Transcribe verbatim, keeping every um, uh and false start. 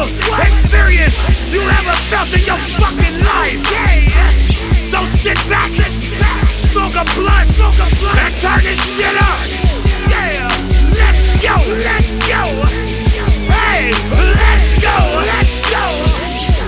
most experience you ever felt in your fucking life. Yeah. So sit back, smoke a blunt, and turn this shit up.